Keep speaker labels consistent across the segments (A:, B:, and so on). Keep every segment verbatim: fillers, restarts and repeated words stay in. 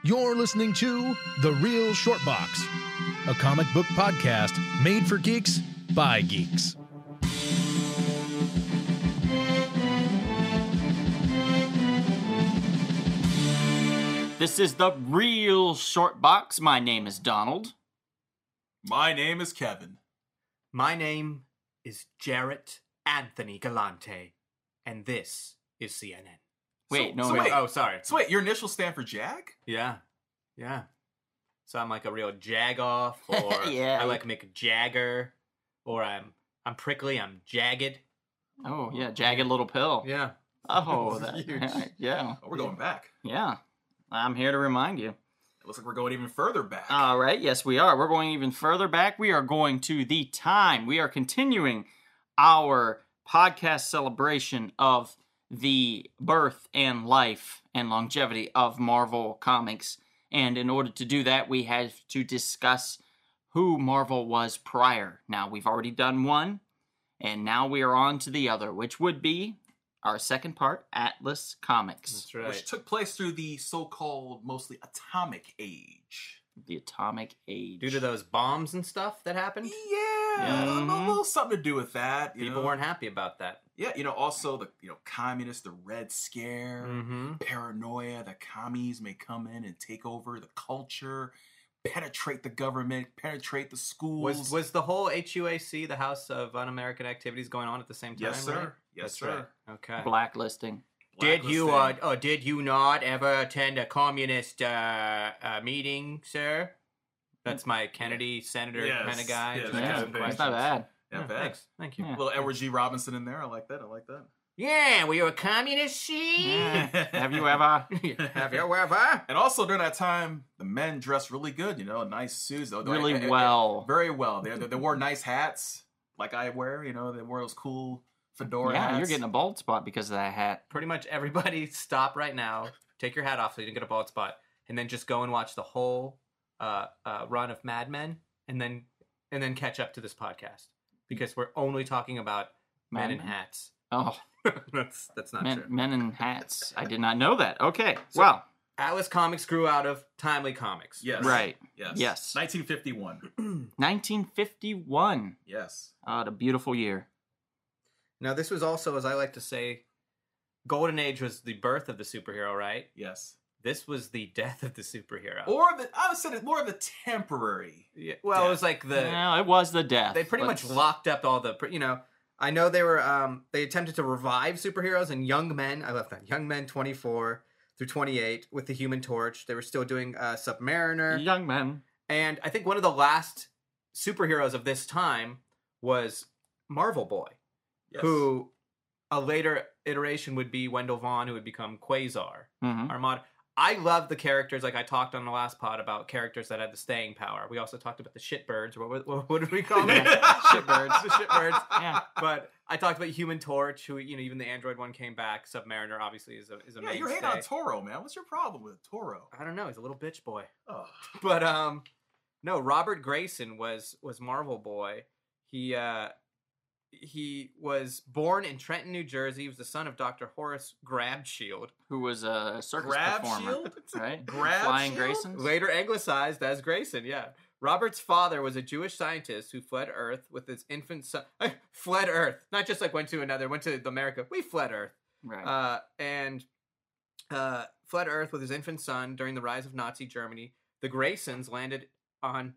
A: You're listening to The Real Short Box, a comic book podcast made for geeks by geeks.
B: This is The Real Short Box. My name is Donald.
C: My name is Kevin.
D: My name is Jarrett Anthony Galante, and this is C N N.
B: Wait,
C: So-
B: no,
C: so
B: wait.
C: wait.
D: Oh, sorry.
C: So wait, your initials stand for Jag?
D: Yeah, yeah. So I'm like a real jag-off, or
B: Yeah.
D: I like Mick Jagger, or I'm I'm prickly, I'm jagged.
B: Oh, yeah, Jagged Little Pill.
D: Yeah.
B: Oh, that,
D: Huge.
B: yeah,
C: Oh, we're going back.
B: yeah. I'm here to remind you.
C: It looks like we're going even further back.
B: All right, yes, we are. We're going even further back. We are going to the time. We are continuing our podcast celebration of the birth and life and longevity of Marvel Comics. And in order to do that, we have to discuss who Marvel was prior. Now, we've already done one, and now we are on to the other, which would be our second part, Atlas Comics.
D: That's right.
C: Which took place through the so-called mostly atomic age.
B: The Atomic Age.
D: Due to those bombs and stuff that happened,
C: Yeah,
B: Mhm.
C: a little something to do with that. You
D: people
C: know?
D: weren't happy about that.
C: Yeah, you know, also the you know communists, the Red Scare,
D: Mm-hmm.
C: paranoia, the commies may come in and take over the culture, penetrate the government, penetrate the schools.
D: Was was the whole H U A C, the House of Un-American Activities, going on at the same time?
C: Yes, sir.
D: right?
C: Yes,
D: That's
C: sir.
D: right. Okay.
B: Blacklisting.
D: Did you uh,
C: Blacklisting.
D: oh, did you not ever attend a communist uh, uh, meeting, sir? That's my Kennedy senator
C: Yes,
D: kind of guy.
C: yes,
D: Just
B: Yeah,
C: kind
D: asking
C: of
B: that's
C: thing.
B: not
D: questions.
B: bad.
C: Yeah,
D: Yeah,
C: bad.
D: thanks. Thank you.
B: Yeah.
C: Little Edward G. Robinson in there. I like that. I like that.
D: Yeah, were you a communist? See?
B: Yeah. Have you ever?
D: Have you ever?
C: And also during that time, the men dressed really good. You know, nice suits. They- they-
B: Really
C: they-
B: well.
C: Very well. They, they, they wore nice hats, like I wear. You know, they wore those cool fedora
B: Yeah,
C: hats.
B: you're getting a bald spot because of that hat.
D: Pretty much everybody stop right now. Take your hat off so you don't get a bald spot, and then just go and watch the whole uh, uh, run of Mad Men, and then and then catch up to this podcast because we're only talking about men
B: Mad
D: in
B: Men?
D: hats.
B: Oh,
D: that's that's not
B: men,
D: true.
B: men in hats. I did not know that. Okay,
D: So-
B: well,
D: Atlas Comics grew out of Timely Comics.
C: Yes.
B: right.
C: Yes.
B: Yes.
C: nineteen fifty-one.
B: nineteen fifty-one.
C: Yes.
B: Oh, the beautiful year.
D: Now this was also, as I like to say, Golden Age was the birth of the superhero, right?
C: Yes.
D: This was the death of the superhero.
C: Or the I would say it more of the temporary.
D: yeah, well, it was like the
B: Well, it was the death.
D: they pretty
B: Let's-
D: much locked up all the you know. I know they were um they attempted to revive superheroes and Young Men. I left that Young Men twenty-four through twenty-eight with the Human Torch. They were still doing uh, Submariner,
B: Young men.
D: and I think one of the last superheroes of this time was Marvel Boy,
C: Yes.
D: who a later iteration would be Wendell Vaughn, who would become Quasar.
B: hmm
D: Armada. I love the characters, like I talked on the last pod about characters that had the staying power. We also talked about the shitbirds. What, what, what did we call them? shitbirds. The shitbirds.
B: Yeah.
D: But I talked about Human Torch, who, you know, even the Android one came back. Submariner, obviously, is a, is a
C: Yeah, you're hating
D: mainstay.
C: on Toro, man. What's your problem with Toro?
D: I don't know. He's a little bitch boy.
C: Oh.
D: But, um, no, Robert Grayson was was Marvel Boy. He, uh, he was born in Trenton, New Jersey. He was the son of Doctor Horace Grabshield.
B: Who was a circus
C: Grab
B: performer,
C: shield?
B: right?
C: Grab
B: Flying
C: shield?
B: Graysons.
D: Later anglicized as Grayson, yeah. Robert's father was a Jewish scientist who fled Earth with his infant son. fled Earth, not just like went to another, went to America. We fled Earth,
B: Right.
D: uh, and uh, fled Earth with his infant son during the rise of Nazi Germany. The Graysons landed on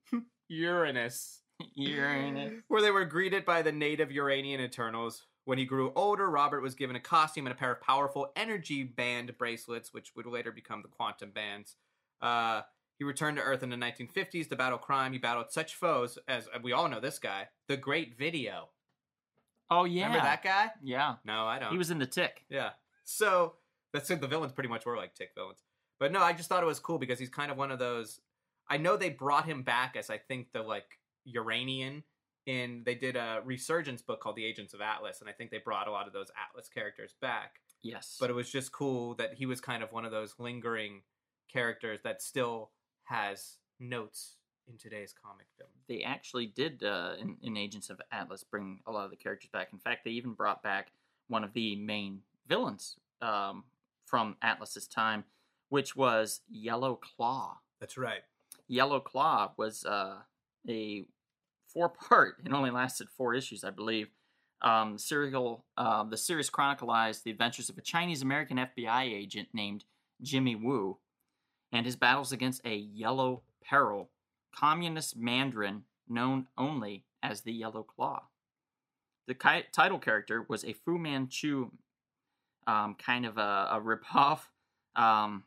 D: Uranus,
B: Uranus.
D: where they were greeted by the native Uranian Eternals. When he grew older, Robert was given a costume and a pair of powerful energy band bracelets, which would later become the quantum bands. Uh, he returned to Earth in the nineteen fifties to battle crime. He battled such foes as, we all know this guy, the Great Video.
B: Oh yeah.
D: Remember that guy?
B: Yeah.
D: No, I don't.
B: He was in the Tick.
D: Yeah. So that's the villains pretty much were like Tick villains. But no, I just thought it was cool because he's kind of one of those. I know they brought him back as I think the like Uranian in they did a resurgence book called The Agents of Atlas, and I think they brought a lot of those Atlas characters back.
B: Yes.
D: But it was just cool that he was kind of one of those lingering characters that still has notes in today's comic film.
B: they actually did uh, in, in Agents of Atlas bring a lot of the characters back. In fact, they even brought back one of the main villains um, from Atlas's time, which was Yellow Claw.
D: That's right.
B: Yellow Claw was uh, a four-part. It only lasted four issues, I believe. Um, serial, uh, the series chronicled the adventures of a Chinese-American F B I agent named Jimmy Woo and his battles against a Yellow Peril, communist Mandarin known only as the Yellow Claw. The ki- title character was a Fu Manchu, um, kind of a, a ripoff. Um,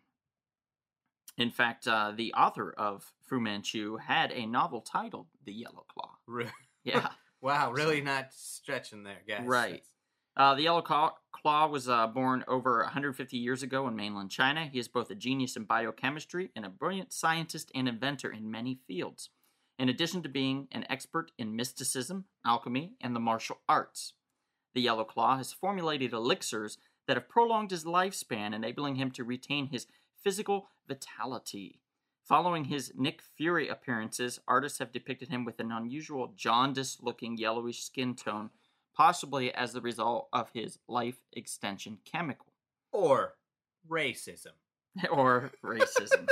B: in fact, uh, the author of Fu Manchu had a novel titled The Yellow Claw.
D: Really?
B: Yeah.
D: Wow, really not stretching there, guys.
B: Right. Uh, the Yellow Claw, Claw was uh, born over one hundred fifty years ago in mainland China. He is both a genius in biochemistry and a brilliant scientist and inventor in many fields, in addition to being an expert in mysticism, alchemy, and the martial arts. The Yellow Claw has formulated elixirs that have prolonged his lifespan, enabling him to retain his physical vitality. Following his Nick Fury appearances, artists have depicted him with an unusual jaundiced-looking yellowish skin tone, possibly as the result of his life extension chemical.
D: Or racism.
B: Or racism.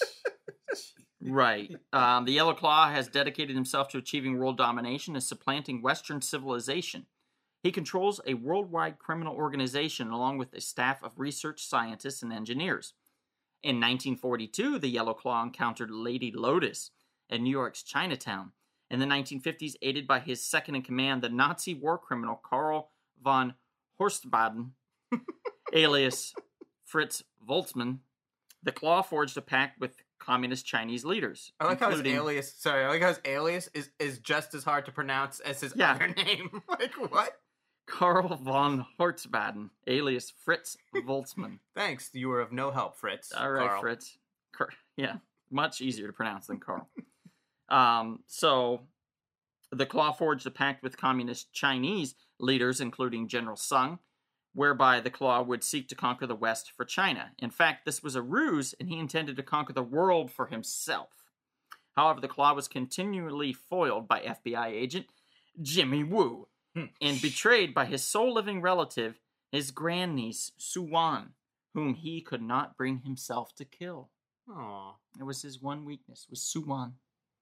B: Right. Um, the Yellow Claw has dedicated himself to achieving world domination and supplanting Western civilization. He controls a worldwide criminal organization along with a staff of research scientists and engineers. In nineteen forty-two, the Yellow Claw encountered Lady Lotus in New York's Chinatown. In the nineteen fifties, aided by his second-in-command, the Nazi war criminal Karl von Horstbaden, alias Fritz Voltzmann, the Claw forged a pact with communist Chinese leaders.
D: I like how his
B: including-
D: alias, sorry, I like how his alias is, is just as hard to pronounce as his
B: Yeah.
D: other name. Like, what?
B: Karl von Horstbaden, alias Fritz Voltzmann.
D: Thanks, you were of no help, Fritz.
B: All right,
D: Carl.
B: Fritz. Car- yeah, much easier to pronounce than Carl. um, so, the Claw forged a pact with communist Chinese leaders, including General Sung, whereby the Claw would seek to conquer the West for China. In fact, this was a ruse, and he intended to conquer the world for himself. However, the Claw was continually foiled by F B I agent Jimmy Woo, and betrayed by his sole living relative, his grandniece, Suwan, whom he could not bring himself to kill.
D: Aw.
B: It was his one weakness, was Suwan.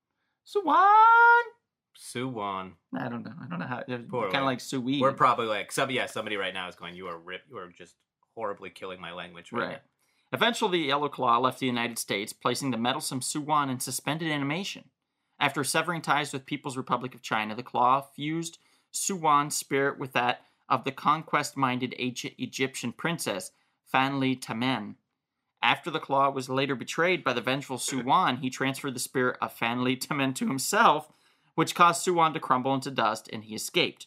B: Suwan!
D: Suwon.
B: I don't know. I don't know how. Kind
D: Poor
B: of
D: way.
B: like Sui.
D: We're probably like, some, yeah, somebody right now is going, you are rip, you are just horribly killing my language right,
B: Right. Eventually, the Yellow Claw left the United States, placing the meddlesome Suwan in suspended animation. After severing ties with People's Republic of China, the Claw fused Suwan's spirit with that of the conquest-minded Egyptian princess, Fanli Tamen. After the Claw was later betrayed by the vengeful Suwan, he transferred the spirit of Fanli Tamen to himself, which caused Suwan to crumble into dust, and he escaped.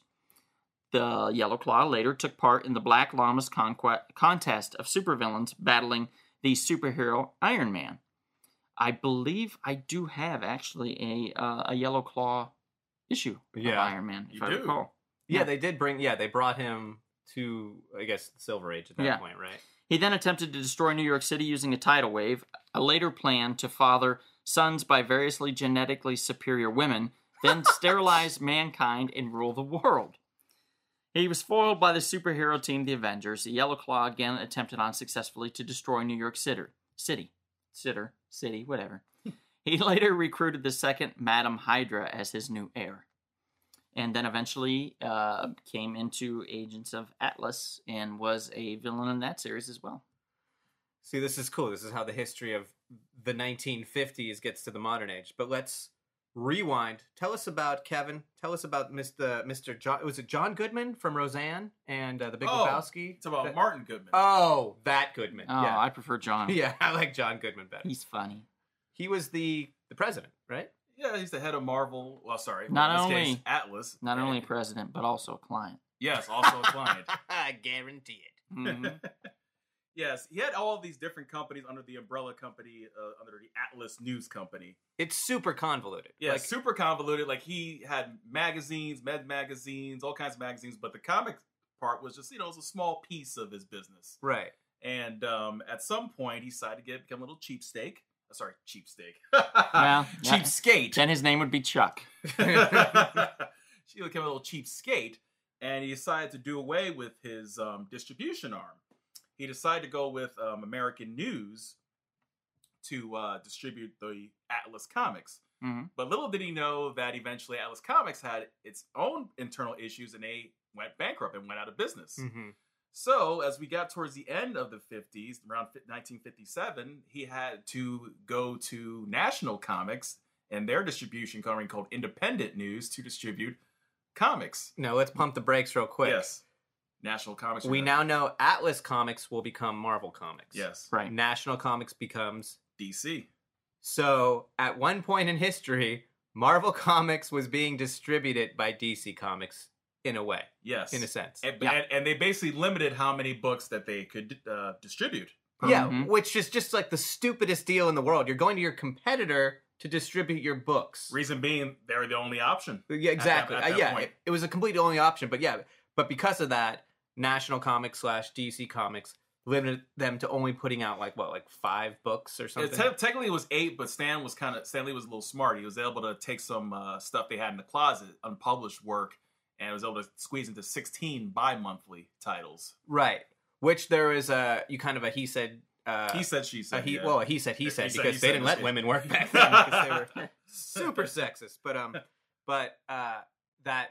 B: The Yellow Claw later took part in the Black Llama's conquest contest of supervillains battling the superhero Iron Man. I believe I do have, actually, a uh, a Yellow Claw issue
C: Yeah,
B: of Iron Man, if
C: you
B: I
C: do.
B: recall.
D: Yeah,
B: Yeah.
D: they did bring, yeah, they brought him to, I guess, the Silver Age at that
B: Yeah.
D: point, right?
B: He then attempted to destroy New York City using a tidal wave, a later plan to father sons by variously genetically superior women, then sterilize mankind and rule the world. He was foiled by the superhero team, the Avengers. The Yellow Claw again attempted unsuccessfully to destroy New York City. City. Sitter. City, whatever. He later recruited the second Madam Hydra as his new heir. And then eventually uh, came into Agents of Atlas and was a villain in that series as well.
D: See, this is cool. This is how the history of the nineteen fifties gets to the modern age. But let's rewind. Tell us about, Kevin, tell us about Mister Mister John, was it John Goodman from Roseanne and uh, The Big
C: Oh,
D: Lebowski?
C: It's about
D: That-
C: Martin Goodman.
D: Oh, that Goodman.
B: Oh,
D: yeah.
B: I prefer John.
D: Yeah, I like John Goodman better.
B: He's funny.
D: He was the the president, right?
C: yeah, he's the head of Marvel. Well, sorry,
B: Not
C: in this
B: only-
C: case, Atlas.
B: Not
C: And-
B: only president, but also a client.
C: yes, also a client.
D: I guarantee it.
B: Mhm.
C: Yes, he had all of these different companies under the umbrella company, uh, under the Atlas News Company.
D: It's super convoluted.
C: Yeah,
D: Like,
C: super convoluted. Like he had magazines, med magazines, all kinds of magazines, but the comic part was just, you know, it was a small piece of his business.
D: right.
C: And um, at some point, he decided to get become a little cheapsteak. Uh, sorry, cheapsteak.
B: Well,
C: cheapskate.
B: Then his name would be Chuck.
C: She became a little cheapskate, and he decided to do away with his um, distribution arm. He decided to go with um, American News, to uh, distribute the Atlas Comics.
B: Mhm.
C: But little did he know that eventually Atlas Comics had its own internal issues and they went bankrupt and went out of business.
D: Mm-hmm.
C: So as we got towards the end of the fifties, around nineteen fifty-seven, he had to go to National Comics and their distribution company called Independent News to distribute comics.
D: Now let's pump the brakes real quick.
C: Yes. National Comics.
D: We now know Atlas Comics will become Marvel Comics.
C: Yes.
B: Right.
D: National Comics becomes.
C: D C.
D: So at one point in history, Marvel Comics was being distributed by D C Comics in a way,
C: Yes.
D: in a sense.
C: And,
B: Yeah.
C: and, and they basically limited how many books that they could uh, distribute.
D: Yeah,
B: Mhm.
D: which is just like the stupidest deal in the world. You're going to your competitor to distribute your books.
C: Reason being, they're the only option.
D: Yeah, exactly.
C: at
D: Uh,
C: that
D: yeah,
C: point.
D: it, it was a complete only option, but yeah, but because of that, National Comics slash D C Comics limited them to only putting out like what, like five books or
C: It
D: something.
C: te- technically, it was eight, but Stan was kind of Stan Lee was a little smart. He was able to take some uh, stuff they had in the closet, unpublished work, and was able to squeeze into sixteen bi-monthly titles.
D: Right. Which there is a you kind of a he said. Uh,
C: He said, she
D: a
C: said.
D: he
C: yeah.
D: well a he said he
C: He
D: said
C: said-
D: because
C: he
D: they
C: said
D: didn't
C: this
D: let
C: is-
D: women work back then because they were super sexist. But um, but uh, that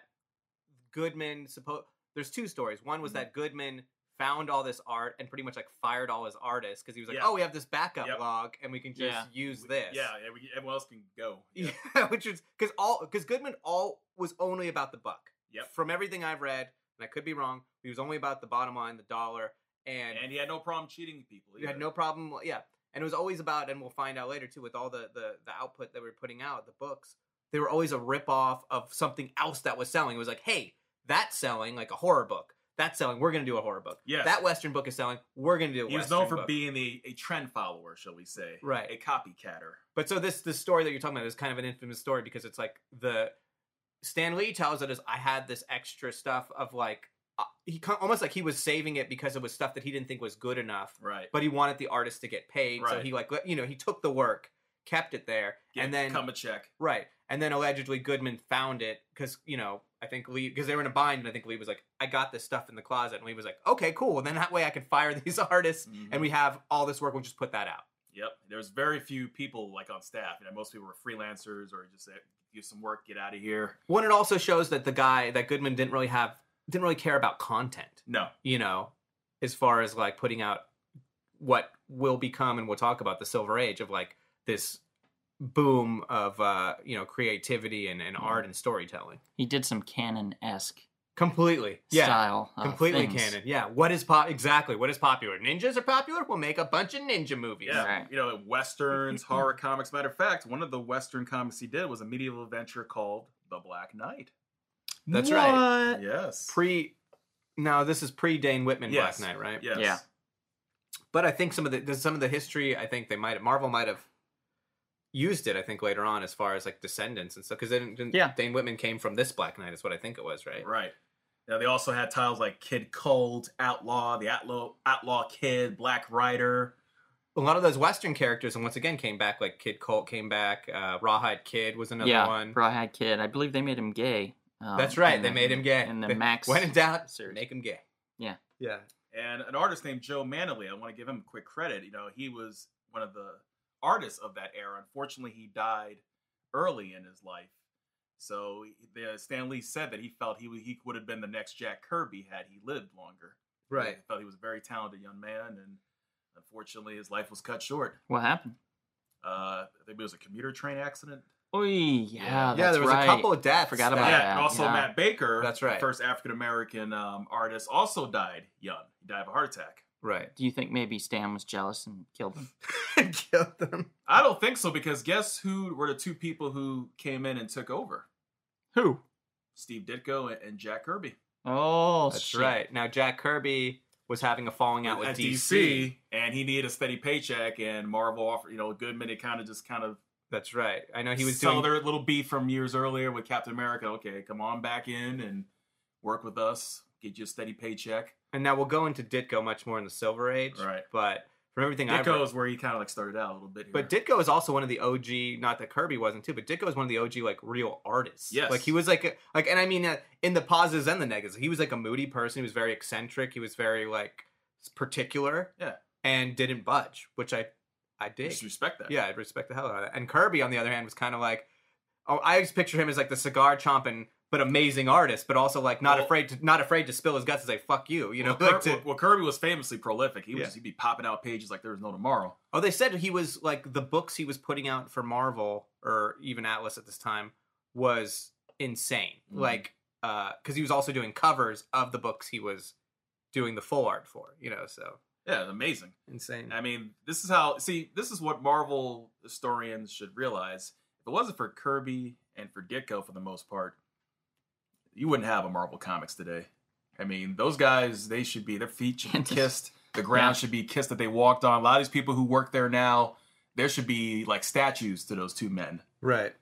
D: Goodman supposed there's two stories. One was that Goodman found all this art and pretty much like fired all his artists because he was like,
C: Yeah.
D: oh, we have this backup
C: Yep.
D: log and we can just
B: Yeah.
D: use this.
C: Yeah, yeah, we, everyone else can go.
D: Yeah,
C: Yeah.
D: which is because all because Goodman all was only about the buck.
C: Yep.
D: From everything I've read, and I could be wrong, he was only about the bottom line, the dollar, and,
C: And he had no problem cheating people.
D: you had
C: either.
D: no problem. Yeah, and it was always about, and we'll find out later too, with all the the the output that we were putting out, the books, they were always a rip off of something else that was selling. It was like, hey, that's selling, like a horror book. That's selling. We're gonna do a horror book.
C: Yes.
D: That Western book is selling. We're gonna do a
C: He was
D: Western
C: known for
D: book.
C: being a, a trend follower, shall we say.
D: Right.
C: A copycatter.
D: But so this this story that you're talking about is kind of an infamous story because it's like the Stan Lee tells it as I had this extra stuff of like uh, he co- almost like he was saving it because it was stuff that he didn't think was good enough,
C: Right.
D: but he wanted the artist to get paid, so
C: Right.
D: he like let- you know he took the work, kept it there,
C: Get,
D: and then
C: come a check.
D: right, and then allegedly Goodman found it because you know I think Lee because they were in a bind, and I think Lee was like, I got this stuff in the closet, and Lee was like, okay, cool, and then that way I can fire these artists,
C: Mhm.
D: and we have all this work, we'll just put that out.
C: Yep. There's very few people like on staff. You know, most people were freelancers or just say, do some work, get out of here.
D: One, it also shows that the guy that Goodman didn't really have didn't really care about content.
C: No.
D: You know, as far as like putting out what will become, and we'll talk about the Silver Age of like this boom of uh, you know creativity and, and art and storytelling.
B: He did some canon-esque
D: Completely, yeah,
B: style. of
D: completely
B: things.
D: canon. Yeah, what is pop? Exactly, what is popular? Ninjas are popular. We'll make a bunch of ninja movies.
C: Yeah.
B: Right.
C: You know, westerns, horror comics. Matter of fact, one of the western comics he did was a medieval adventure called The Black Knight.
D: That's right.
B: What?
C: Yes.
D: Pre, now this is pre Dane Whitman
C: Yes.
D: Black Knight, right?
C: Yes.
B: Yeah.
D: But I think some of the there's some of the history. I think they might Marvel might have used it. I think later on, as far as like descendants and stuff, because didn't, didn't
B: Yeah.
D: Dane Whitman came from this Black Knight, is what I think it was, right?
C: Right. Now they also had titles like Kid Cold, Outlaw, the Outlaw Outlaw Kid, Black Rider.
D: A lot of those Western characters, and once again came back. Like Kid Colt came back. Uh, Rawhide Kid was another
B: yeah,
D: one.
B: Rawhide Kid. I believe they made him gay. Um,
D: That's right.
B: in
D: They
B: the-
D: made him gay.
B: in the
D: They-
B: Max
D: When in doubt,
B: series.
D: make him gay.
B: Yeah.
D: Yeah.
C: And an artist named Joe Manley. I want to give him quick credit. You know, he was one of the artists of that era. Unfortunately, he died early in his life. So the, Stan Lee said that he felt he would, he would have been the next Jack Kirby had he lived longer.
D: Right.
C: He felt he was a very talented young man, and unfortunately, his life was cut short.
B: What happened?
C: Uh, I think it was a commuter train accident.
B: Oh yeah,
C: Yeah,
B: that's
D: there was a
B: right.
D: couple of deaths
B: Forgot about
D: that-
C: yeah,
B: that.
C: and also
B: yeah.
C: Matt Baker,
D: That's
C: the
D: right.
C: first African American um, artist, also died young. He died of a heart attack.
D: Right.
B: Do you think maybe Stan was jealous and killed him?
D: Killed them.
C: I don't think so, because guess who were the two people who came in and took over?
B: Who?
C: Steve Ditko and, and Jack Kirby.
B: Oh,
D: That's
B: shit.
D: right. Now Jack Kirby was having a falling out with
C: At
D: D C.
C: and he needed a steady paycheck, and Marvel offered, you know, Goodman, it kind of just kind of
D: That's right. I know he was
C: sell
D: doing.
C: their little beef from years earlier with Captain America. Okay, come on back in and work with us, get you a steady paycheck.
D: And now we'll go into Ditko much more in the Silver Age.
C: Right.
D: But from everything I've
C: Ditko
D: read,
C: is where he kind of like started out a little bit here.
D: but Ditko is also one of the O G. Not that Kirby wasn't too, but Ditko is one of the O G like real artists.
C: Yes.
D: Like he was like a, like, and I mean uh, in the positives and the negatives, he was like a moody person. He was very eccentric. He was very like particular.
C: Yeah.
D: And didn't budge, which I, I dig.
C: Just respect that.
D: Yeah, I respect the hell out of that. And Kirby, on the other hand, was kind of like, oh, I just picture him as like the cigar chomping but amazing artist, but also like not
C: Well-
D: afraid to not afraid to spill his guts and say "fuck you," you know.
C: Well,
D: like
C: Kir-
D: to,
C: well, well, Kirby was famously prolific. He was
D: Yeah.
C: he'd be popping out pages like there was no tomorrow.
D: oh, they said he was like the books he was putting out for Marvel or even Atlas at this time was insane.
C: Mhm.
D: Like, uh, because he was also doing covers of the books he was doing the full art for, you know. So
C: Yeah, it's amazing.
D: insane.
C: I mean, this is how. See, this is what Marvel historians should realize. If it wasn't for Kirby and for Ditko, for the most part, you wouldn't have a Marvel Comics today. I mean, those guys, they should be, their feet should be kissed. The ground
B: Yeah.
C: should be kissed that they walked on. A lot of these people who work there now, there should be like statues to those two men.
D: Right.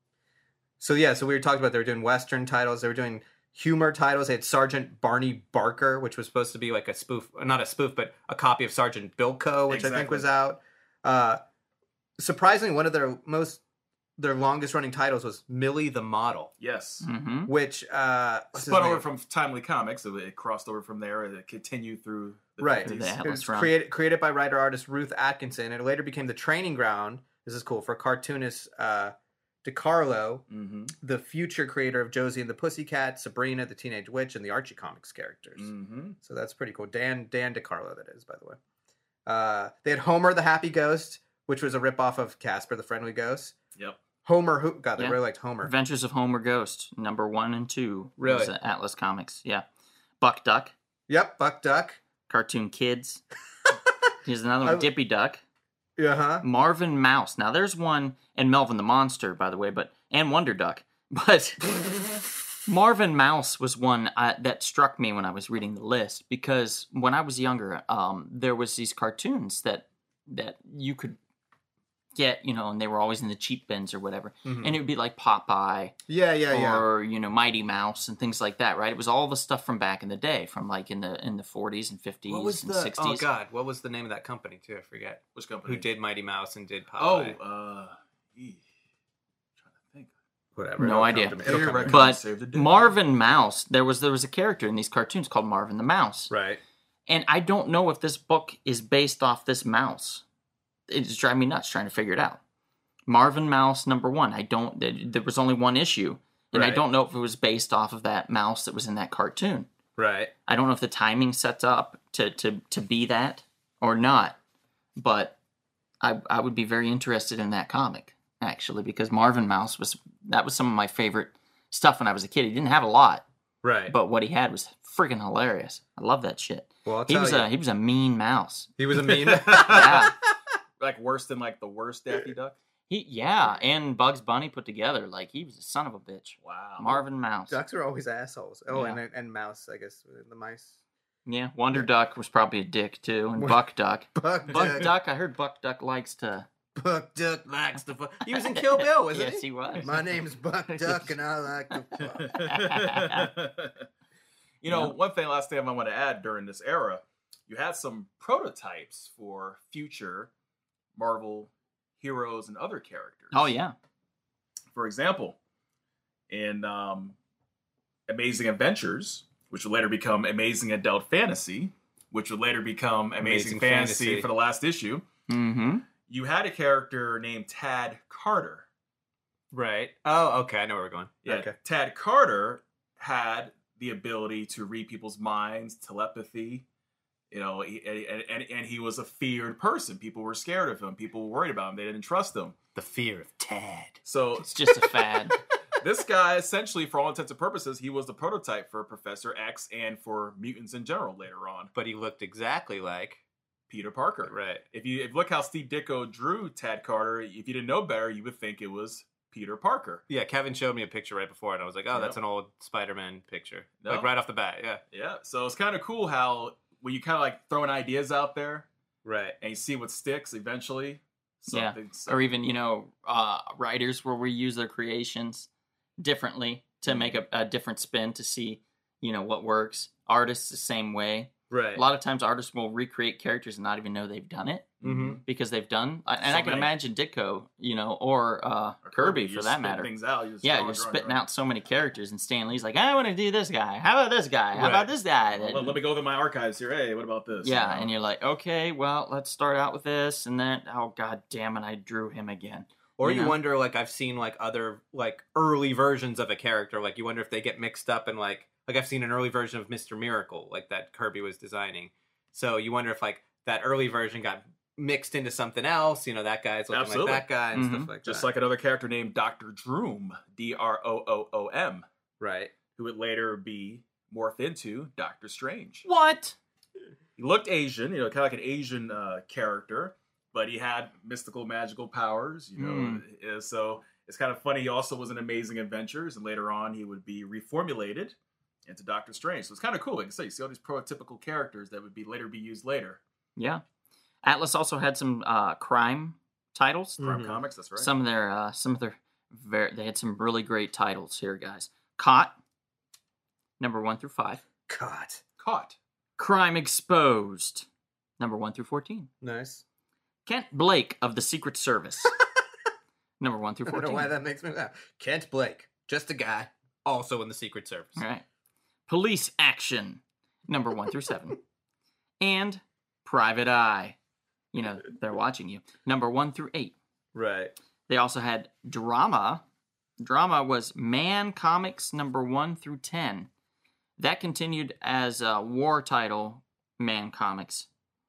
D: So yeah, so we were talking about they were doing Western titles. They were doing humor titles. They had Sergeant Barney Barker, which was supposed to be like a spoof, not a spoof, but a copy of Sergeant Bilko, which I think
C: Exactly.
D: was out. Uh, surprisingly, one of their most, their longest running titles was Millie the Model,
C: Yes.
B: Mm-hmm.
D: which uh, what's his
C: Spun over
D: name?
C: from Timely Comics, so it crossed over from there and it continued through the
D: Right.
C: fifties.
B: Yeah.
D: It was
B: Atlas run.
D: created created by writer artist Ruth Atkinson, and it later became the training ground. This is cool for cartoonist uh, DeCarlo,
C: Mm-hmm.
D: the future creator of Josie and the Pussycat, Sabrina the Teenage Witch, and the Archie Comics characters.
C: Mm-hmm.
D: So that's pretty cool. Dan Dan DeCarlo, that is, by the way. Uh, they had Homer the Happy Ghost, which was a ripoff of Casper the Friendly Ghost.
C: Yep.
D: Homer, who God, they
B: Yeah.
D: really liked Homer.
B: Adventures of Homer Ghost, number one and two.
D: Really?
B: Was at Atlas Comics. Yeah. Buck Duck,
D: Yep, Buck Duck.
B: Cartoon Kids. Here's another
D: I-
B: one, Dippy Duck.
D: Uh huh.
B: Marvin Mouse. Now there's one, and Melvin the Monster, by the way, but and Wonder Duck. But Marvin Mouse was one uh, that struck me when I was reading the list because when I was younger, um, there was these cartoons that that you could get, you know, and they were always in the cheap bins or whatever,
D: Mhm.
B: and it would be like Popeye
D: Yeah, yeah, yeah.
B: or you know Mighty Mouse and things like that, right? It was all the stuff from back in the day, from like in the in the forties and fifties
D: What was
B: and
D: the?
B: sixties.
D: Oh God, what was the name of that company too? I forget.
C: Which company?
D: Who did Mighty Mouse and did
C: Oh,
D: Popeye?
C: uh, eesh. trying to think.
D: Whatever.
B: no
D: it'll
B: idea.
D: come to me. It'll
C: Here,
D: come to me.
C: Record
B: But
C: Save the Day.
B: Marvin Mouse, there was there was a character in these cartoons called Marvin the Mouse.
D: Right.
B: And I don't know if this book is based off this mouse. It's driving me nuts trying to figure it out. Marvin Mouse number one. I don't. There was only one issue, and I
D: Right.
B: don't know if it was based off of that mouse that was in that cartoon.
D: Right.
B: I don't know if the timing sets up to to to be that or not. But I I would be very interested in that comic actually because Marvin Mouse was that was some of my favorite stuff when I was a kid. He didn't have a lot,
D: Right.
B: but what he had was freaking hilarious. I love that shit.
D: well, I'll
B: He
D: tell
B: was
D: you.
B: a he was a mean mouse.
D: He was a mean.
B: Yeah.
C: Like worse than like the worst Daffy Duck.
B: He yeah, and Bugs Bunny put together. Like he was a son of a bitch.
C: Wow.
B: Marvin Mouse.
D: Ducks are always assholes. Oh,
B: Yeah.
D: and and mouse, I guess the mice.
B: Yeah, Wonder Duck was probably a dick too, and Buck Duck.
D: Buck
B: Buck Duck, I heard Buck Duck likes to.
D: Buck Duck likes to fuck. He was in Kill Bill, wasn't
B: Yes,
D: he?
B: he was.
D: My name's Buck Duck, and I like to fuck.
C: You know,
B: Yeah.
C: one thing, last thing I want to add during this era, you had some prototypes for future Marvel heroes and other characters.
B: Oh yeah,
C: For example, in um, Amazing Adventures, which would later become Amazing Adult Fantasy, which would later become Amazing,
D: Amazing
C: Fantasy,
D: Fantasy.
C: for the last issue,
B: mm-hmm.
C: you had a character named Tad Carter.
D: Right. Oh, okay. I know where we're going.
C: Yeah,
D: Okay.
C: Tad Carter had the ability to read people's minds, telepathy. You know, he, and, and, and he was a feared person. People were scared of him. People were worried about him. They didn't trust him.
D: The fear of Tad.
C: So
B: It's just a fad.
C: this guy, essentially, for all intents and purposes, he was the prototype for Professor X and for mutants in general later on.
D: But he looked exactly like.
C: Peter Parker.
D: Right.
C: If you if look how Steve Ditko drew Tad Carter, if you didn't know better, you would think it was Peter Parker.
D: Yeah, Kevin showed me a picture right before, and I was like, oh,
C: Yep.
D: that's an old Spider-Man picture.
C: No.
D: Like right off the bat, yeah.
C: Yeah. So it's kind of cool how when you kind of like throwing ideas out there
D: Right.
C: and you see what sticks eventually.
B: Yeah.
C: something's-
B: Or even you know, uh, writers where we use their creations differently to make a, a different spin to see you know what works. Artists the same way.
D: Right.
B: A lot of times artists will recreate characters and not even know they've done it
D: Mm-hmm.
B: because they've done. And
C: So
B: I can
C: many.
B: imagine Ditko, you know, or, uh,
C: Or
B: Kirby,
C: you're
B: for that
C: spitting
B: matter.
C: Things out. You're just
B: Yeah,
C: drawing,
B: you're
C: drawing,
B: spitting
C: drawing.
B: out so many characters, and Stan Lee's like, I want to do this guy. How about this guy? How
C: Right.
B: about this guy?
C: Well, let, let me go through my archives here. Hey, what about this?
B: Yeah,
C: You know?
B: and you're like, okay, well, let's start out with this, and then, oh god damn it, I drew him again.
D: Or
B: You
D: you
B: know?
D: wonder, like, I've seen like other like early versions of a character. Like, you wonder if they get mixed up in like like I've seen an early version of Mister Miracle, like that Kirby was designing. So you wonder if like that early version got mixed into something else. You know, that guy's looking
C: Absolutely.
D: like that guy and
B: Mhm.
D: stuff like
C: Just
D: that.
C: like another character named Doctor Droom, D R O O O M,
D: right.
C: who would later be morphed into Doctor Strange.
B: What?
C: He looked Asian, you know, kind of like an Asian uh, character, but he had mystical, magical powers, you know.
B: Hmm.
C: uh, So it's kind of funny. He also was in Amazing Adventures, and later on he would be reformulated into Doctor Strange. So it's kind of cool. Like I say, you see all these prototypical characters that would be later be used later.
B: Yeah. Atlas also had some uh, crime titles.
C: Crime
D: Mhm.
C: Comics, that's right.
B: Some of their, uh, some of their, very, they had some really great titles here, guys. Caught, number one through five.
D: God.
C: Caught.
B: Crime Exposed, number one through fourteen.
D: Nice.
B: Kent Blake of the Secret Service, number one through
D: I don't know
B: fourteen.
D: why that makes me laugh. Kent Blake, just a guy, also in the Secret Service.
B: All right. Police Action, number one through seven. And Private Eye. You know, they're watching you. Number one through eight.
D: Right.
B: They also had Drama. Drama was Man Comics number one through ten. That continued as a war title, Man Comics,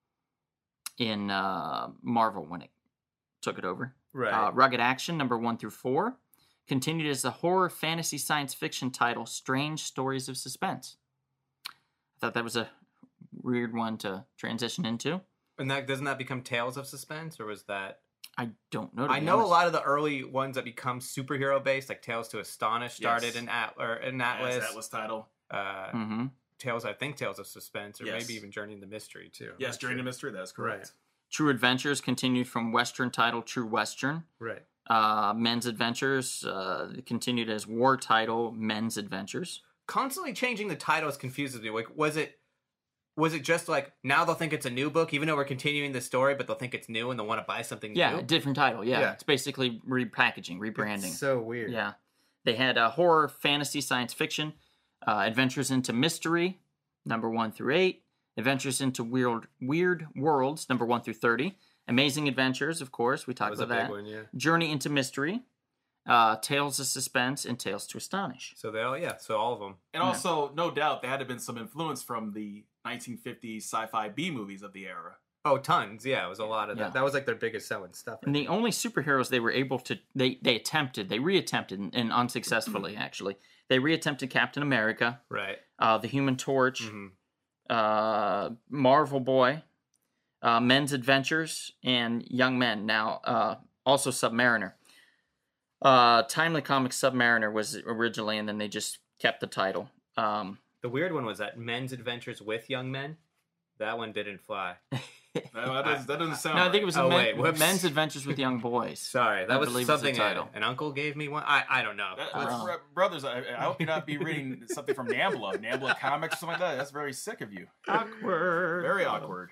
B: in uh, Marvel when it took it over.
D: Right.
B: Uh, Rugged Action number one through four continued as the horror fantasy science fiction title, Strange Stories of Suspense. I thought that was a weird one to transition into.
D: and that doesn't that become Tales of Suspense, or was that?
B: I don't know. to
D: I
B: be
D: know
B: honest.
D: a lot of the early ones that become superhero based, like Tales to Astonish, started
C: Yes.
D: in At or in
C: As
D: Atlas.
C: Atlas title.
D: Uh,
B: Mhm.
D: Tales, I think Tales of Suspense, or
C: Yes.
D: maybe even Journey into Mystery too. I'm
C: Yes,
D: not
C: Journey to
D: sure.
C: Mystery, that's correct.
D: Right.
B: True Adventures continued from Western title True Western.
D: Right.
B: Uh, Men's Adventures uh, continued as war title Men's Adventures.
D: Constantly changing the titles confuses me. Like, was it was it just like now they'll think it's a new book, even though we're continuing the story, but they'll think it's new and they'll want to buy something
B: Yeah,
D: new?
B: different title. Yeah.
D: Yeah.
B: It's basically repackaging, rebranding.
D: It's so weird.
B: Yeah. They had uh, horror, fantasy, science fiction, uh, Adventures into Mystery, number one through eight, Adventures into Weird Weird Worlds, number one through thirty, Amazing Adventures, of course, we
D: That
B: talked
D: was a
B: about
D: big
B: that.
D: one, yeah.
B: Journey into Mystery, uh, Tales of Suspense, and Tales to Astonish.
D: So they all, yeah, so all of them.
C: And
B: Yeah.
C: also, no doubt, there had to have been some influence from the nineteen fifties sci-fi B movies of the era.
D: Oh, tons. Yeah, it was a lot of
B: Yeah.
D: that. That was like their biggest selling stuff. I
B: And the
D: think.
B: only superheroes they were able to they they attempted they reattempted and, and unsuccessfully actually they reattempted Captain America,
D: Right.
B: uh, the Human Torch,
D: hmm
B: uh, Marvel Boy, uh, Men's Adventures, and Young Men. Now uh, also Submariner. Uh, Timely Comics Submariner was originally, and then they just kept the title. Um,
D: The weird one was that Men's Adventures with Young Men. That one didn't fly.
C: No, that doesn't, that doesn't sound
B: no, I think it
C: right.
B: was
D: Oh,
B: Men-
D: wait, whoops.
B: Men's Adventures with Young Boys.
D: Sorry,
B: I
D: that was
B: believe it's the
D: something
B: title.
D: a- an uncle gave me one. I I don't know.
C: That-
B: I
C: that's-
B: don't know.
C: brothers, I, I hope you not be reading something from Nambla, Nambla Comics, something like that. That's very sick of you.
B: Awkward.
C: Very awkward.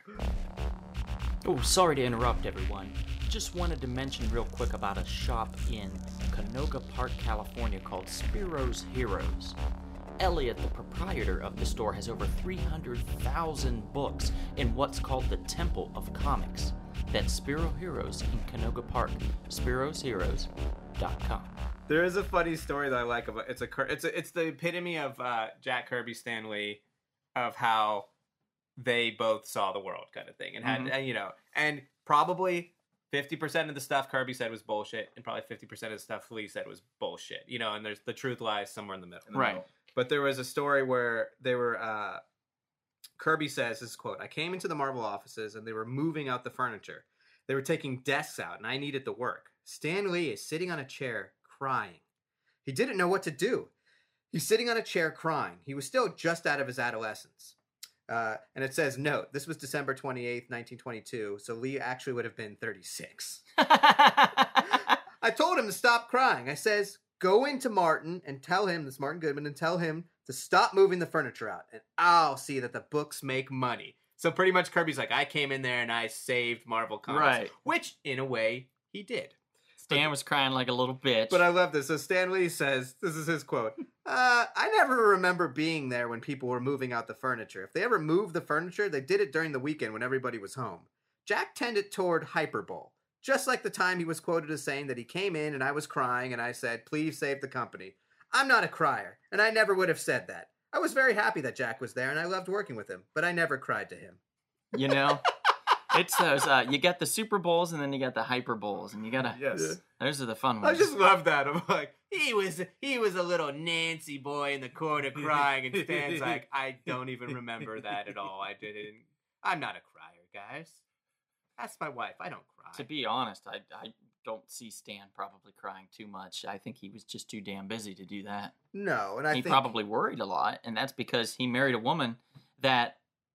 E: Oh, sorry to interrupt, everyone. Just wanted to mention real quick about a shop in Canoga Park, California called Spiro's Heroes. Elliot, the proprietor of the store, has over three hundred thousand books in what's called the Temple of Comics. That's Spiro Heroes in Canoga Park, spiros heroes dot com.
D: There is a funny story that I like about it's a Kir- it's a, it's the epitome of uh, Jack Kirby, Stan Lee, of how they both saw the world, kind of thing, and had
B: Mhm.
D: and, you know, and probably fifty percent of the stuff Kirby said was bullshit, and probably fifty percent of the stuff Lee said was bullshit. You know, and there's the truth lies somewhere in the middle.
C: In the
B: Right.
C: middle.
D: But there was a story where they were, uh, Kirby says, this quote, I came into the Marvel offices and they were moving out the furniture. They were taking desks out and I needed the work. Stan Lee is sitting on a chair crying. He didn't know what to do. He's sitting on a chair crying. He was still just out of his adolescence. Uh, and it says, note, this was December twenty-eighth, nineteen twenty-two, so Lee actually would have been thirty-six. I told him to stop crying. I says, go into Martin and tell him, this Martin Goodman, and tell him to stop moving the furniture out, and I'll see that the books make money. So pretty much Kirby's like, I came in there and I saved Marvel Comics.
B: Right.
D: Which, in a way, he did.
B: Stan was crying like a little bitch.
D: But I love this. So Stan Lee says, this is his quote, uh, I never remember being there when people were moving out the furniture. If they ever moved the furniture, they did it during the weekend when everybody was home. Jack tended toward hyperbole. Just like the time he was quoted as saying that he came in and I was crying and I said, please save the company. I'm not a crier, and I never would have said that. I was very happy that Jack was there and I loved working with him, but I never cried to him.
B: You know, it's those, uh, you got the Super Bowls and then you got the Hyper Bowls, and you gotta,
C: Yes.
B: those are the fun
D: I
B: ones.
D: just love that. I'm like, he was he was a little Nancy boy in the corner crying, and Stan's like, I don't even remember that at all. I didn't. I'm not a crier, guys. That's my wife. I don't cry.
B: To be honest, I, I don't see Stan probably crying too much. I think he was just too damn busy to do that.
D: No, and I
B: he
D: think
B: probably worried a lot, and that's because he married a woman that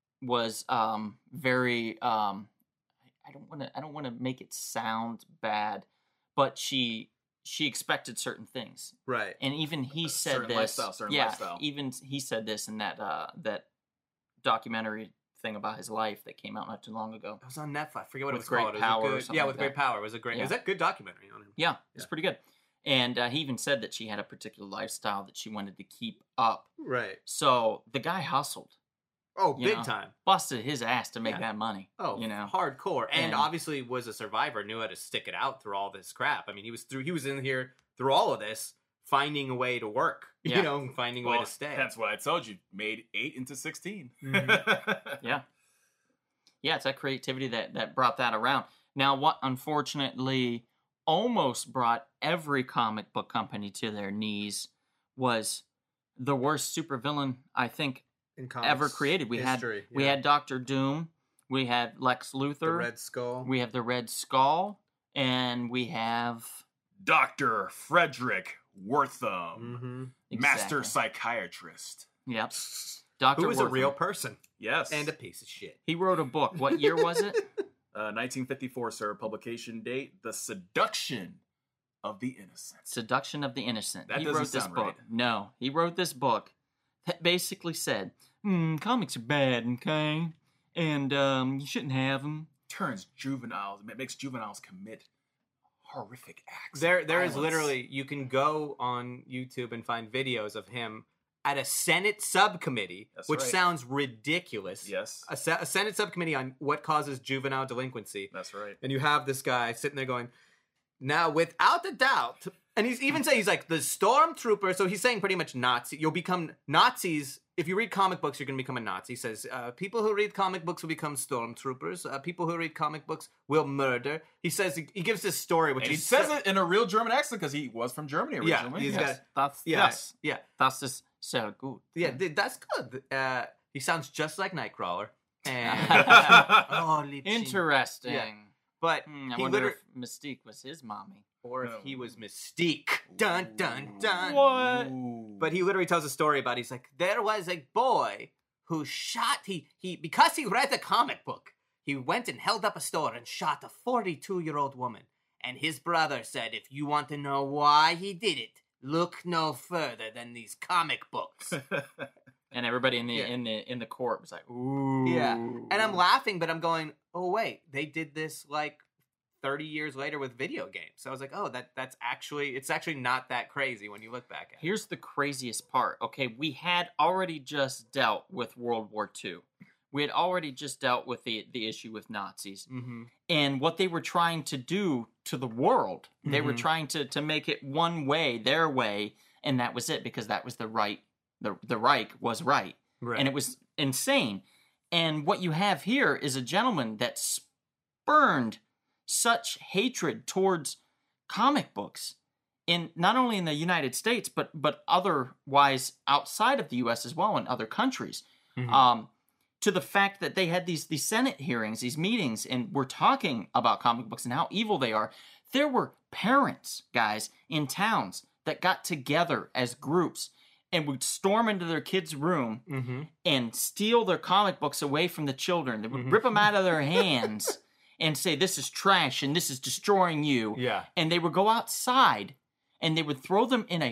B: was um, very. Um, I don't want to. I don't want to make it sound bad, but she she expected certain things,
D: right.
B: and even he said
C: certain
B: this.
C: lifestyle, certain
B: yeah,
C: lifestyle.
B: even he said this in that uh, that documentary thing about his life that came out not too long ago.
D: It was on Netflix. I forget what
B: With
D: it was
B: Great
D: called. It was a
B: Power or
D: good-
B: something
D: yeah,
B: like
D: with Great
B: that.
D: Power. It was a great.
B: Yeah.
D: It was a good documentary on him.
B: Yeah, it's
D: Yeah.
B: pretty good. And uh, he even said that she had a particular lifestyle that she wanted to keep up.
D: Right.
B: So the guy hustled,
D: Oh,
B: You
D: big
B: know.
D: time.
B: busted his ass to make
D: Yeah.
B: that money.
D: Oh,
B: you know.
D: hardcore, and,
B: And-
D: obviously was a survivor. Knew how to stick it out through all this crap. I mean, he was through. He was in here through all of this, finding a way to work.
B: Yeah.
D: You know, finding a way
C: Well,
D: to stay.
C: That's what I told you. Made eight into sixteen.
B: Yeah. Yeah, it's that creativity that, that brought that around. Now, what unfortunately almost brought every comic book company to their knees was the worst supervillain, I think,
D: in
B: ever
D: comics
B: created. We
D: history,
B: had we
D: yeah.
B: had Doctor Doom, we had Lex Luthor,
D: the Red Skull.
B: we have the Red Skull, and we have
C: Doctor Frederick Wortham,
D: Mm-hmm.
C: master
B: Exactly.
C: psychiatrist.
B: Yep. Doctor
D: Who was a
B: Wortham.
D: real person
C: Yes.
D: and a piece of shit.
B: He wrote a book. What year was it?
C: uh, nineteen fifty-four, sir. Publication date: The Seduction of the Innocent.
B: Seduction of the Innocent.
C: That
B: he
C: doesn't
B: wrote this
C: sound
B: book.
C: right.
B: No, he wrote this book that basically said, hmm, comics are bad, okay? And um, you shouldn't have them.
C: Turns juveniles, it makes juveniles commit horrific acts.
D: There,
C: of
D: there is
C: violence.
D: literally, you can go on YouTube and find videos of him at a Senate subcommittee,
C: That's
D: which
C: right.
D: sounds ridiculous.
C: Yes,
D: A, se- a Senate subcommittee on what causes juvenile delinquency.
C: that's right.
D: And you have this guy sitting there going, now, without a doubt, and he's even saying, he's like, the stormtrooper, so he's saying pretty much Nazi, you'll become Nazis. If you read comic books, you're going to become a Nazi. He says, uh, people who read comic books will become stormtroopers. Uh, people who read comic books will murder. He says, he, he gives this story, which
C: And he
D: is
C: says
D: so-
C: it in a real German accent because he was from Germany
D: Yeah,
C: originally.
D: he's
C: yes.
D: got-
B: That's,
D: Yeah,
B: yes.
D: yeah,
B: Das ist sehr gut.
D: yeah. th- That's good. Uh, he sounds just like Nightcrawler. And oh, Lipschitz.
B: Interesting.
D: Yeah. But
B: Hmm, I
D: he
B: wonder
D: literally,
B: if Mystique was his mommy.
D: or if
C: No.
D: he was Mystique. Dun dun dun.
B: What?
C: Ooh.
D: But he literally tells a story about he's like, there was a boy who shot he he because he read a comic book, he went and held up a store and shot a forty-two year old woman. And his brother said, if you want to know why he did it, look no further than these comic books.
B: And everybody in the
D: Yeah.
B: in the in the court was like, ooh.
D: Yeah. And I'm laughing, but I'm going, oh wait, they did this like thirty years later with video games. So I was like, oh, that that's actually it's actually not that crazy when you look back at it.
B: Here's the craziest part. Okay, we had already just dealt with World War Two. We had already just dealt with the the issue with Nazis.
D: Mm-hmm.
B: And what they were trying to do to the world. They were
D: Mhm.
B: trying to to make it one way, their way, and that was it, because that was the right the the Reich was right.
D: Right.
B: And it was insane. And what you have here is a gentleman that spurned such hatred towards comic books in not only in the United States, but but otherwise outside of the U S as well, in other countries.
D: Mhm.
B: Um, to the fact that they had these these Senate hearings, these meetings, and we're talking about comic books and how evil they are. There were parents, guys, in towns that got together as groups and would storm into their kids' room
D: Mm-hmm.
B: and steal their comic books away from the children. They would
D: Mhm.
B: rip them out of their hands and say, this is trash and this is destroying you.
D: Yeah.
B: And they would go outside and they would throw them in a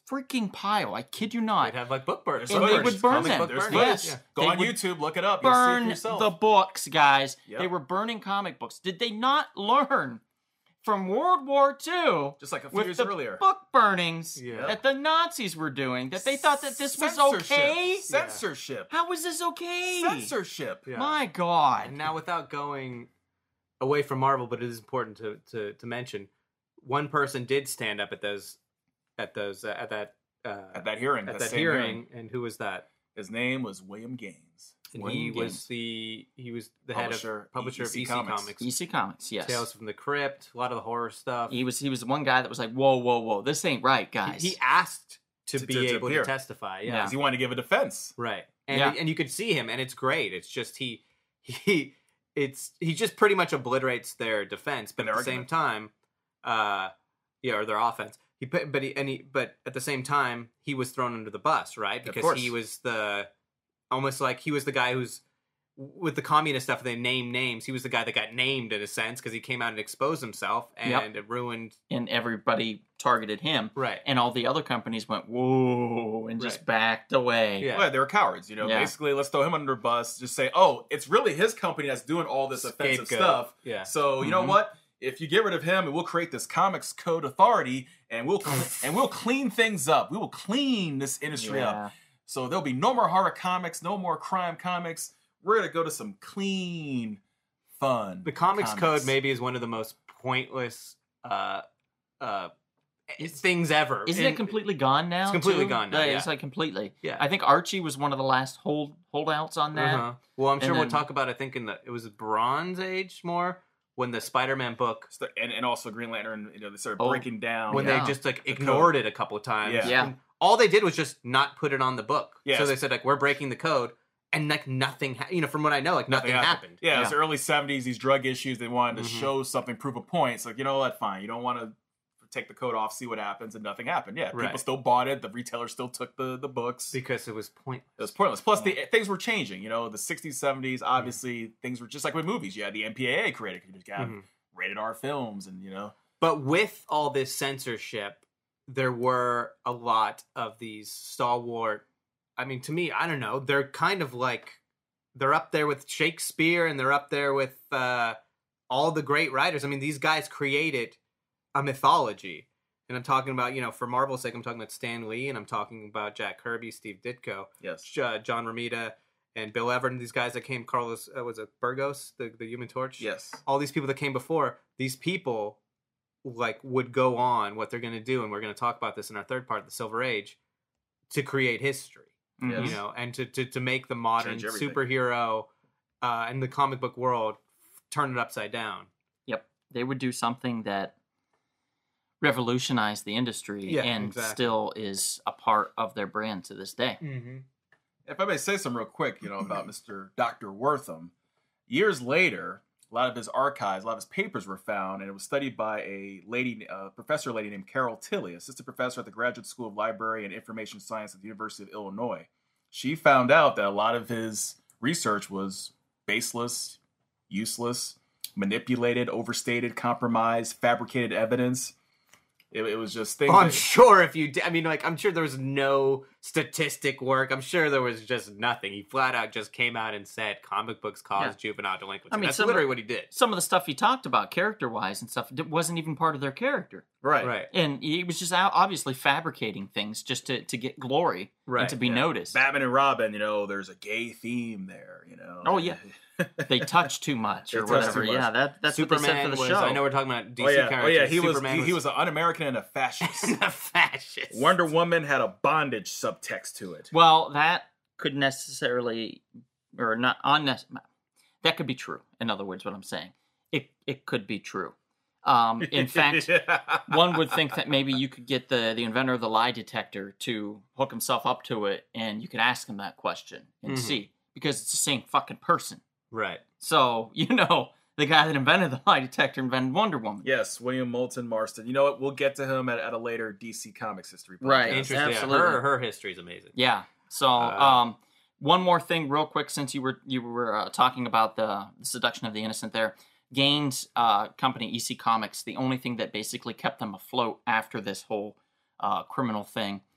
B: freaking pile. I kid you not.
D: They'd have like book burners.
B: And they would burn
D: Comic
B: them.
D: book
C: There's
D: burners.
B: Yes.
C: footage.
B: They
C: Go on
B: would
C: YouTube, look it up. You'll see it for
B: Burn
C: yourself.
B: the books, guys.
C: Yep.
B: They were burning comic books. Did they not learn from World War Two
C: Just like a few
B: with
C: years
B: the
C: earlier.
B: book burnings
D: Yeah.
B: that the Nazis were doing that they thought that this was
C: Censorship.
B: okay?
C: Censorship.
B: How was this okay?
C: Censorship.
D: Yeah.
B: My God.
D: And now, without going away from Marvel, but it is important to, to, to mention, one person did stand up at those at those uh, at that uh,
C: At that hearing.
D: at
C: that
D: that
C: same
D: hearing, and who was that?
C: His name was William Gaines.
D: And
B: William
D: he
B: Gaines.
D: was the he was the
C: Publisher,
D: head of publisher of
C: E C
D: E C
C: Comics.
D: Comics.
B: E C Comics, yes.
D: Tales from the Crypt, a lot of the horror stuff.
B: He was he was the one guy that was like, whoa, whoa, whoa, this ain't right, guys.
D: He, he asked to,
C: To-
D: be
C: to- to
D: able
C: appear.
D: to testify. Yeah,
B: Yeah.
C: Because he wanted to give a defense.
D: right. And
B: Yeah.
D: and you could see him, and it's great. It's just he he it's he just pretty much obliterates their defense, but
C: And
D: at
C: their
D: the same
C: argument.
D: time, uh, yeah, or their offense. He put, but he and he, but at the same time, he was thrown under the bus, right? Because
C: course.
D: he was the almost like he was the guy who's with the communist stuff. They name names. He was the guy that got named in a sense because he came out and exposed himself, and
B: Yep.
D: it ruined.
B: and everybody targeted him.
D: Right.
B: And all the other companies went, whoa, and just
D: Right.
B: backed away.
D: Yeah.
C: Yeah, they were cowards. You know,
B: Yeah.
C: basically, let's throw him under a bus. Just say, oh, it's really his company that's doing all this offensive
D: Scapegoat.
C: stuff.
D: Yeah.
C: So you know
B: Mhm.
C: what? If you get rid of him, and we'll create this Comics Code Authority, and we'll and we'll clean things up. We will clean this industry up.
B: Yeah.
C: So there'll be no more horror comics, no more crime comics. We're gonna go to some clean, fun.
D: The comics,
C: comics.
D: code maybe is one of the most pointless uh, uh, things ever.
B: Isn't
D: And-
B: it completely gone now?
D: It's completely
B: too?
D: gone now,
B: It's
D: yeah.
B: like completely.
D: Yeah.
B: I think Archie was one of the last hold holdouts on that.
D: Uh-huh. Well, I'm
B: And
D: sure we'll
B: then-
D: talk about. I think in the it was Bronze Age more when the Spider-Man book
C: So- and, and also Green Lantern, you know, they started
B: Oh,
C: breaking down.
D: when
B: yeah.
D: they just like
C: The
D: ignored
C: code.
D: it a couple of times.
C: Yeah.
B: Yeah.
D: And all they did was just not put it on the book.
C: Yes.
D: So they said like we're breaking the code, and like nothing. Ha- you know, from what I know, like nothing, happened.
C: Yeah, it was
B: Yeah.
C: the early seventies, these drug issues, they wanted to
D: Mhm.
C: show something, prove a point. It's like, you know what, fine. You don't want to take the code off, see what happens, and nothing happened. Yeah, people
D: Right.
C: still bought it. The retailer still took the, the books.
D: Because it was pointless.
C: It was pointless. Plus, the things were changing. You know, the sixties, seventies, obviously, things were just like with movies. You had the M P A A created. You just have
D: Mhm.
C: rated R films, and, you know.
D: But with all this censorship, there were a lot of these stalwart. I mean, to me, I don't know. They're kind of like they're up there with Shakespeare, and they're up there with uh, all the great writers. I mean, these guys created a mythology, and I'm talking about, you know, for Marvel's sake, I'm talking about Stan Lee, and I'm talking about Jack Kirby, Steve Ditko,
C: Yes.
D: uh, John Romita, and Bill Everett. These guys that came, Carlos uh, was it Burgos, the the Human Torch.
C: Yes.
D: All these people that came before, these people like would go on what they're going to do, and we're going to talk about this in our third part, the Silver Age, to create history,
B: Mhm.
D: you know, and to, to to make the modern
C: Change everything.
D: superhero uh, and the comic book world turn it upside down.
B: Yep. They would do something that revolutionized the industry
D: Yeah,
B: and
D: exactly.
B: still is a part of their brand to this day.
D: Mm-hmm.
C: If I may say some real quick, you know, about Mister Doctor Wortham, years later, a lot of his archives, a lot of his papers were found, and it was studied by a lady, a professor lady named Carol Tilley, assistant professor at the Graduate School of Library and Information Science at the University of Illinois. She found out that a lot of his research was baseless, useless, manipulated, overstated, compromised, fabricated evidence. It, it was just things.
D: Oh, I'm
C: that-
D: sure if you, did, I mean, like, I'm sure there was no statistic work. I'm sure there was just nothing. He flat out just came out and said comic books cause
B: Yeah.
D: juvenile delinquency.
B: I mean,
D: that's
B: some of-
D: literally what he did.
B: Some of the stuff he talked about character-wise and stuff it wasn't even part of their character.
C: right.
D: Right.
B: And he was just out obviously fabricating things just to, to get glory
D: Right,
B: and to be
C: Yeah.
B: noticed.
C: Batman and Robin, you know, there's a gay theme there, you know.
B: Oh, yeah. They touch too much
C: They
B: or
C: touch
B: whatever.
C: too much.
B: Yeah, that, that's what they
D: Superman
B: said for the
D: was,
B: show.
D: I know we're talking about D C
C: Oh yeah,
D: characters.
C: oh yeah, he was,
D: Superman
C: he, he was an un-American and a fascist.
D: a fascist.
C: Wonder Woman had a bondage subtext to it.
B: Well, that could necessarily, or not unnecessary. That could be true. In other words, what I'm saying, it it could be true. Um, in fact, one would think that maybe you could get the the inventor of the lie detector to hook himself up to it, and you could ask him that question and
D: Mhm.
B: see, because it's the same fucking person.
D: Right.
B: So you know, the guy that invented the lie detector invented Wonder Woman.
C: Yes, William Moulton Marston. You know what? We'll get to him at, at a later D C Comics history podcast.
B: Right.
D: Interesting. Yeah,
B: absolutely.
D: her her history is amazing.
B: Yeah. So,
D: Uh,
B: um, one more thing, real quick, since you were you were uh, talking about the, the seduction of the innocent, there, Gaines' uh, company, E C Comics, the only thing that basically kept them afloat after this whole uh, criminal thing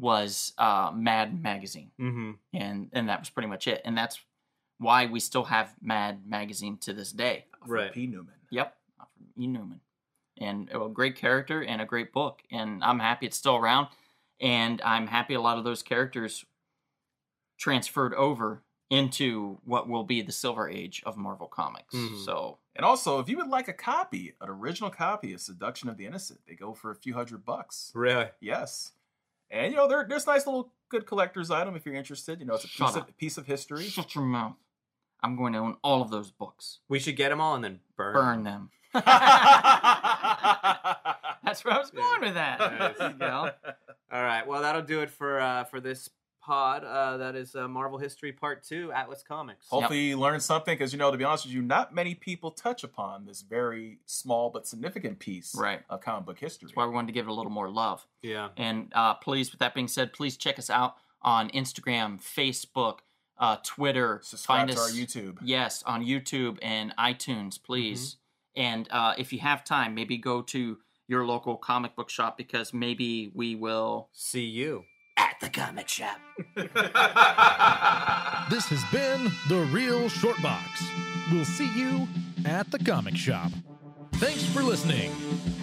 B: was uh, Mad Magazine,
D: Mm-hmm.
B: and and that was pretty much it. And that's why we still have Mad Magazine to this day.
C: For
D: Right.
C: P. Newman.
B: Yep, from E. Newman, and a great character and a great book. And I'm happy it's still around, and I'm happy a lot of those characters transferred over into what will be the Silver Age of Marvel Comics.
D: Mhm.
B: So
C: And also, if you would like a copy, an original copy of Seduction of the Innocent, they go for a few hundred bucks.
D: Really?
C: Yes. And, you know, there, there's nice little good collector's item if you're interested. You know, it's a
B: Shut
C: piece of,
B: up.
C: piece of history.
B: shut your mouth. I'm going to own all of those books.
D: We should get them all and then burn.
B: Burn them. That's where I was going with that.
D: Nice.
B: There you go.
D: All right. Well, that'll do it for uh, for this pod. Uh, that is uh, Marvel History Part Two, Atlas Comics.
C: Hopefully you learned something because, you know, to be honest with you, not many people touch upon this very small but significant piece
B: Right.
C: of comic book history.
B: That's why we wanted to give it a little more love.
D: Yeah.
B: And uh, please, with that being said, please check us out on Instagram, Facebook, uh, Twitter.
C: Subscribe
B: Find
C: to
B: us,
C: our YouTube.
B: Yes, on YouTube and iTunes, please. And uh, if you have time, maybe go to your local comic book shop because maybe we will
D: See you.
B: at the comic shop.
A: This has been The Real Short Box. We'll see you at the comic shop. Thanks for listening.